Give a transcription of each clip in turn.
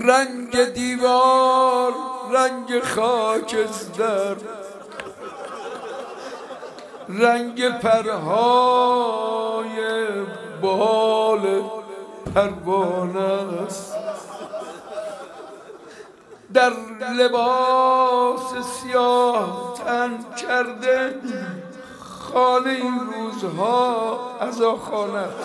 رنگ دیوار رنگ خاکستر، رنگ پرهای بال پروانه است. در لباس سیاه تن کرده خانه این روزها عزاخانه است.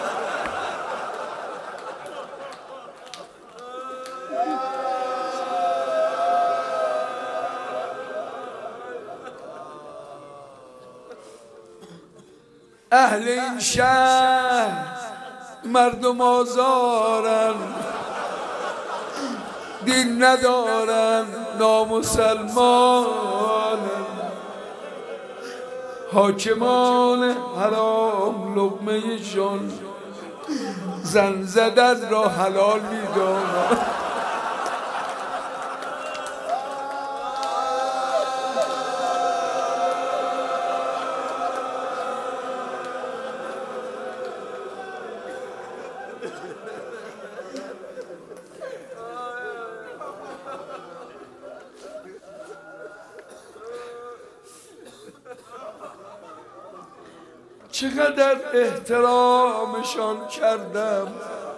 اهل این شهر مردم آزارن، دین ندارن، نامسلمانن، حاکمان حرام لقمه شان زن زدن را حلال می‌دانند. چقدر احترامشان کردم،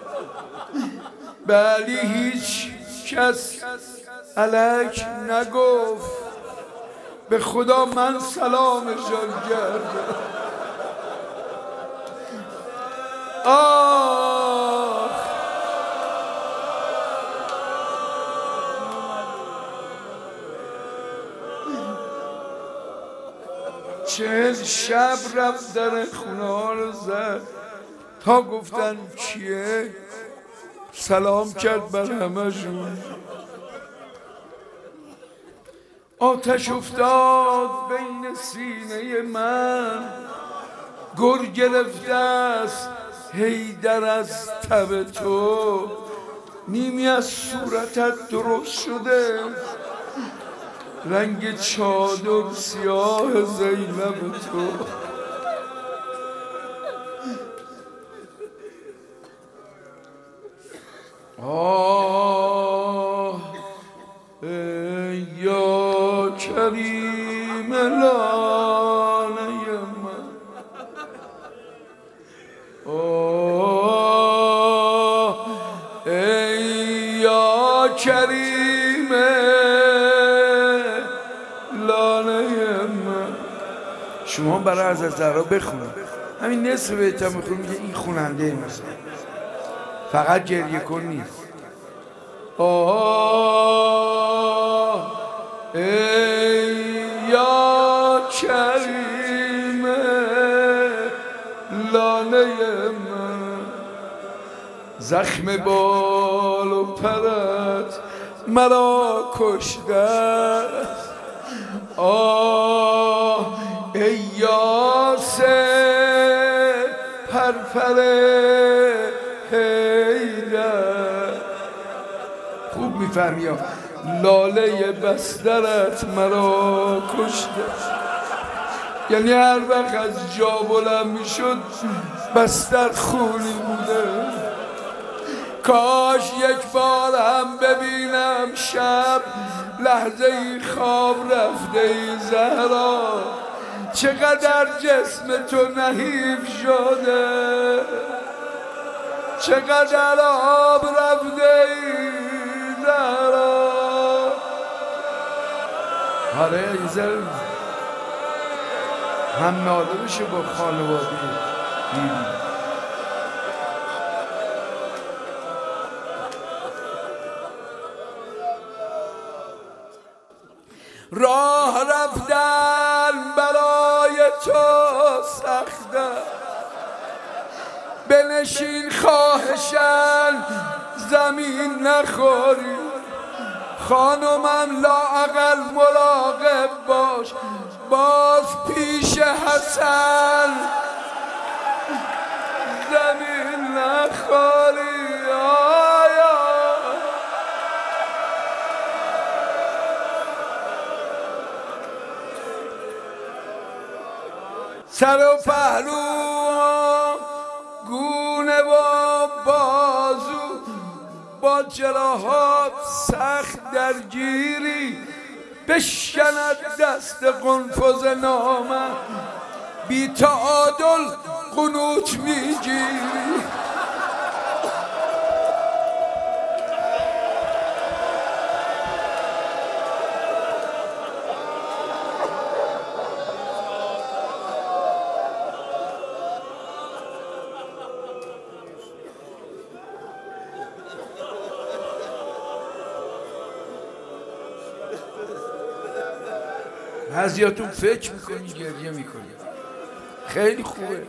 ولی هیچ کس الک نگفت. به خدا من سلامشان کردم. آه چه شب رفت در خونه ها رو زد تا گفتن کیه، سلام کرد بر همشون. آتش افتاد بین سینه من، گر گرفته است حیدر از تب تو. نیمی از صورتت درست شده، رنگ چادر سیاه زینب تو. آه ای یا کریم لانه من، آه ای یا کریم لانه من. شما برای حضرت زهرا بخونید، همین نصف بیت هم میخونید میگه این خوننده مثلا، فقط گریه کن نیست. آه ای یا کریم لانه من، زخم بال و پرت مرا کشته. آه ای یاسر پرپر حیدر. خوب میفهمی ها، لاله بسترت مرا کشته. یعنی هر وقت از جا بلند میشد بستر خونی بوده. کاش یک بار هم ببینم شب لحظه ای خواب رفته ای زهرا، چقدر جسم تو نحیف شده، چقدر آب رفته ای زهرا. آره ایزر هم ناله بشه با خانواده بیبی. راه رفتن برای تو سخته، بنشین خواهشن زمین نخوری. خانمم لااقل مراقب باش، باز پیش حسن زمین نخوری. سر و پهلو گونه و بازو با ماجراها سخت درگیری، بشکند دست قنفذ نامم، بی تعادل قنوت میگیری. بعضیاتون فکر میکنی گریه میکنی، خیلی خوبه.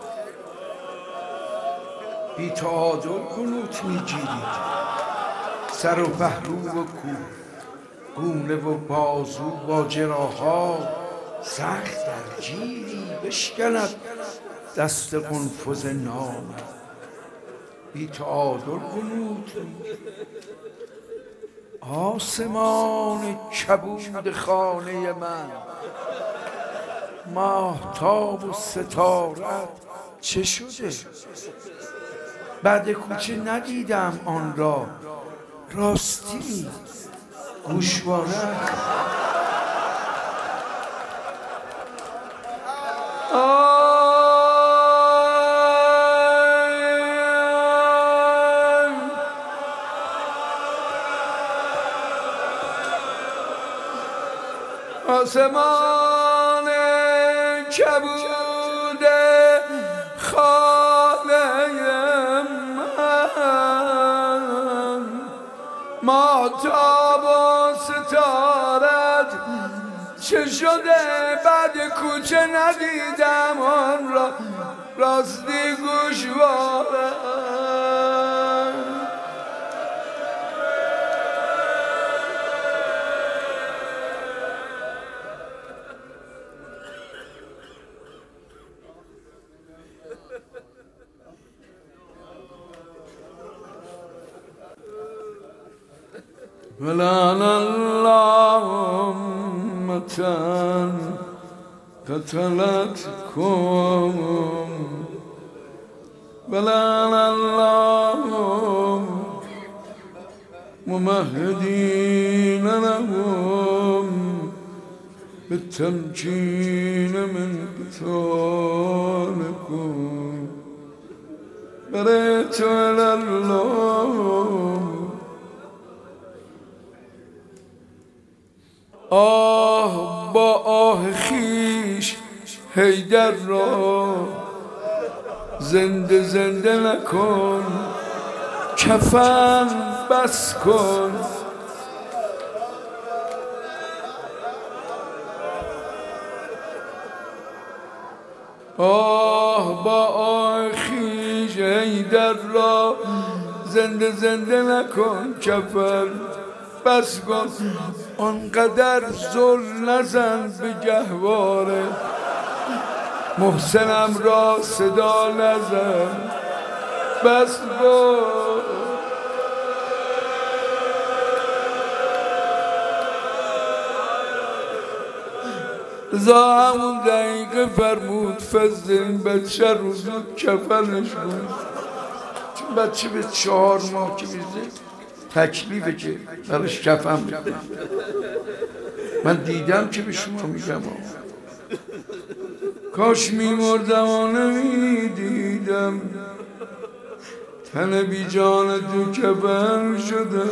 بی تعادل قنوت میگیرید، سر و پهلو و گونه و بازو با جراحات سخت درگیری، بشکند دست قنفذ نامم، بی تعادل قنوت میگیرید. آسمان کبود خانه من، ماهتاب و ستارت چه شده؟ بعد کوچه ندیدم آن را، راستی گوشواره. آسمان کبود خانه من، ماهتاب و ستارت چه شده؟ بعد کوچه ندیدم آن را، راستی گوشواره. ولعن الله أمة قتلتكم، ولعن الله ممهدين لهم بالتمكين من قتالكم، برئت إلى الله. آه با آه خیش حیدر را زنده زنده نکن، کفن بس کن. آه با آه خیش حیدر را زنده زنده نکن، کفن بس کن. آنقدر زل نزن به گهواره، محسنم را صدا نزن، بس کن. رضا همون دقیقه فرمود فضل این بچه رو زود کفنش کن، چون بچه به 4 ماه که میزه تکلیفه که براش کفن بده. من دیدم که به شما میگم کاش میمردم و نمیدیدم، تن بی جان تو کفن شده،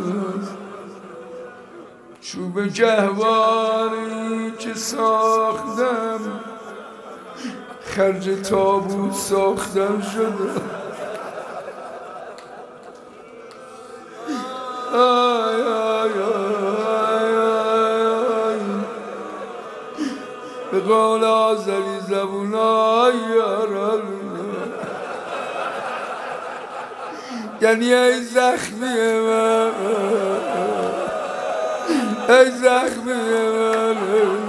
چوب گهواری که ساختم خرج تابوت ساختن شده. آی آی آی آی، به قول آذری زبون آی یاران، یعنی ای زخمی من، ای زخمی من.